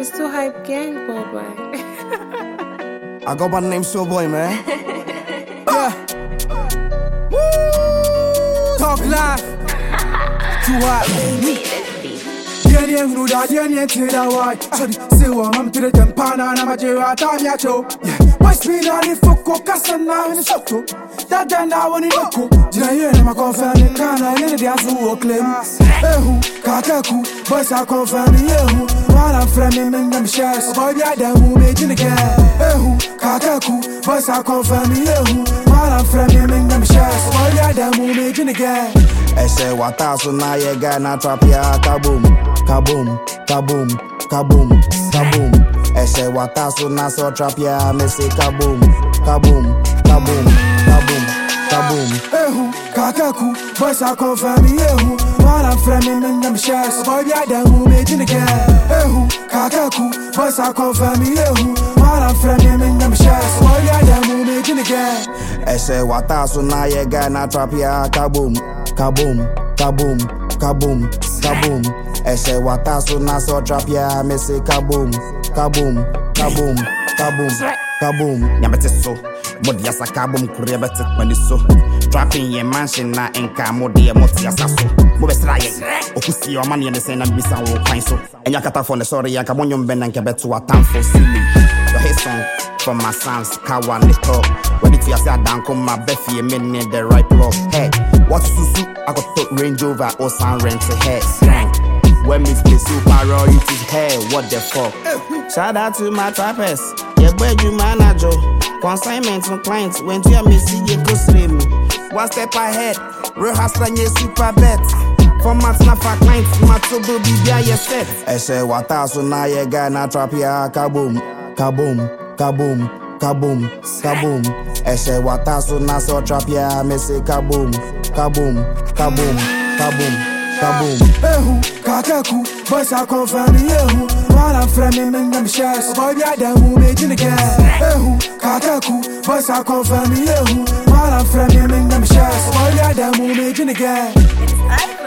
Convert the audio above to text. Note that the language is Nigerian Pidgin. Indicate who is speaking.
Speaker 1: It's too hype gang, boy.
Speaker 2: I go by the name Showboy, man. Yeah. Talk live. Too hot.
Speaker 3: Yeah, who da yeah, till that why. Sorry, say what I'm to the tempana, I'm a jera, time ya cho. Yeah, what's been on the fuck, Cassan now in the soto. That then now on the loco. Jaya, I'm a confirm the canna, and the Azu claim. Ehu, Kakaku, boys are confirming Ehu. While I'm framing them shares, boy, yeah, them who made in the game. Ehu, Kakaku, boys are confirming Ehu. While I'm framing them shares, boy, yeah, them who made in the game.
Speaker 2: I say what else na ye gana trap ya kaboom, kaboom, kaboom, kaboom, kaboom. I say what else na so trap ya me say kaboom, kaboom, kaboom, kaboom, kaboom.
Speaker 3: Ehu, Kakaku, boys are confirming Ehu. While I'm framing them shares, boy, yeah, them who made in the game. Ehu, Kakaku, boys are confirming Ehu. While I'm framing them shares, boy, yeah, them who made in the game.
Speaker 2: I say what else na ye gana trap ya kaboom. Kaboom, kaboom, kaboom, kaboom. I say what else na so trap ya me say kaboom, kaboom, kaboom, kaboom, kaboom. Nyamete so, modi asa kaboom kure betet mani so. Trapping ye mansion na enka modi e moti asa so. Mo be sra ye, okusi o man ye ne say na bisa wo kwan so. Enya kata for ne sorry yanka monyo mbe na nke beto atam for silly. Your hit song from my sons, Kawa and the top. When it's your down, come my Beffy, men in the right block. Hey, what's Susu? I got top Range Rover or San Rent to head. Slang. When Miss Play Super Royalties, hey, what the fuck? Shout out to my trappers. Yeah, boy, you manager. Consignments on clients. When you me see you go stream. One step ahead. Real hustler, yeah, super bet. For my snap for clients, my trouble be there, yes, set. I say, what else na ye gana trap ya kaboom, kaboom, kaboom, kaboom, kaboom. I say what else na so trap ya me say kaboom, kaboom, kaboom, kaboom, kaboom.
Speaker 3: Ehu, Kakaku, boys are confirming Ehu. While I'm framing them shares, boy, yeah, them who made in the game. Ehu, Kakaku, boys are confirming Ehu. While I'm framing them shares, boy, yeah, them who made in the game.